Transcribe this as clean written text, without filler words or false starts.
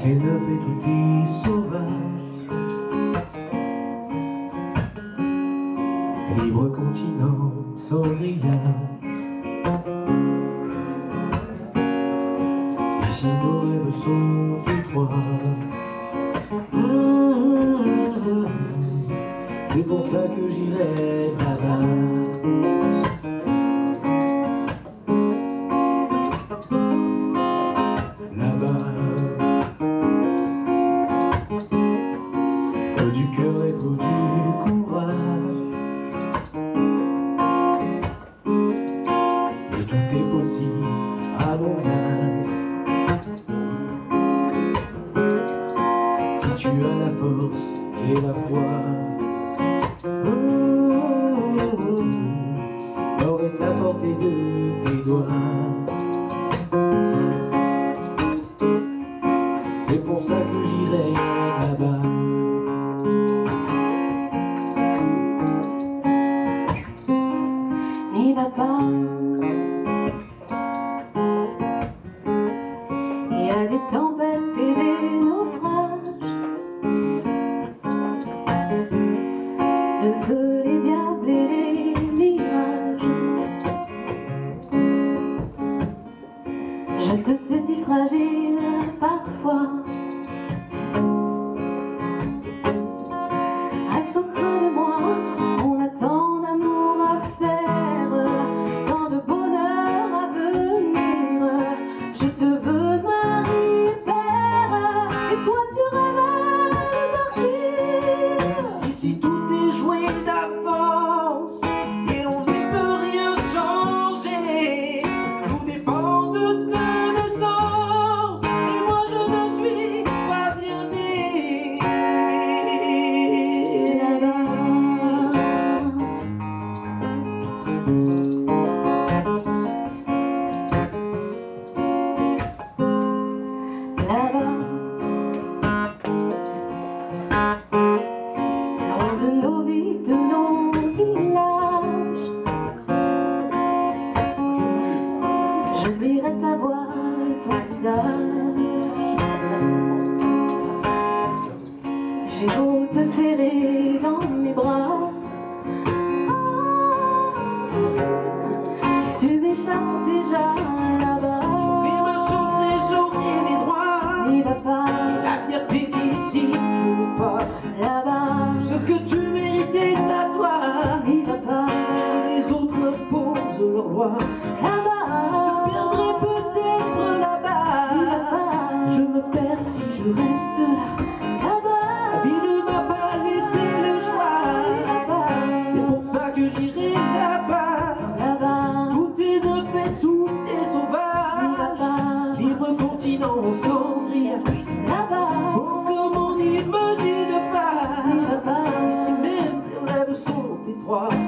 est neuf et tout est sauvage. Libre continent sans grillage. Ici nos rêves sont étroits. C'est pour ça que j'irai là-bas. Faut du cœur et faut du courage. Mais tout est possible à mon âge. Si tu as la force et la foi, l'or est à portée de tes doigts. C'est pour ça que j'irai là-bas. N'y va pas. Il y a des tempêtes et des naufrages. Le feu, les diables et les mirages. Je te sais si fragile parfois. Reste au creux de moi, on a tant d'amour à faire, tant de bonheur à venir. Je te veux mari et père, et toi tu rêves de partir. Ici tout est joué d'avance et on ne peut rien changer. Tout dépend de ta naissance et moi je ne suis pas bien né. Là-bas, loin de nos vies, de nos villages, j'oublierai ta voix et ton visage. J'ai beau te serrer dans mes bras, tu m'échappes déjà là-bas. J'aurai ma chance et j'aurai mes droits. N'y va pas La fierté qu'ici je n'ai pas. là-bas. Ce que tu méritais à toi. N'y va pas Si les autres imposent leurs lois, là-bas. je te perdrai peut-être là-bas. Je me perds si je reste là. La vie ne m'a pas laissé le choix. C'est pour ça que j'irai là-bas. Tout est neuf et tout est sauvage. Libre continent sans grillage. Oh, comme on n'imagine pas. Ici même les rêves sont étroits.